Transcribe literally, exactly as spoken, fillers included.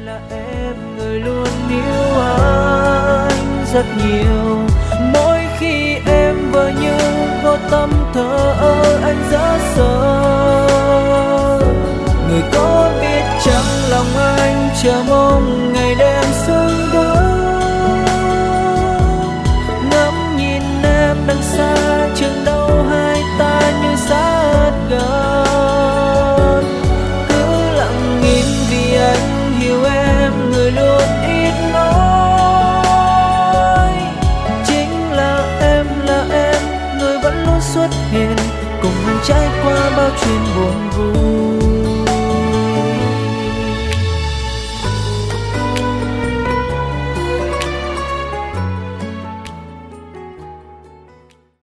là em người luôn yêu anh rất nhiều. Mỗi khi em vờ như vô tâm thờ ơ anh rất sợ. Người có biết chăng lòng anh chờ mong ngày đêm sương đêm. Ngắm nhìn em đằng xa chừng đâu hai ta như sát gần. Cứ lặng nhìn vì anh hiểu em người luôn ít nói. Chính là em là em người vẫn luôn xuất hiện cùng anh trải qua bao chuyện buồn vui.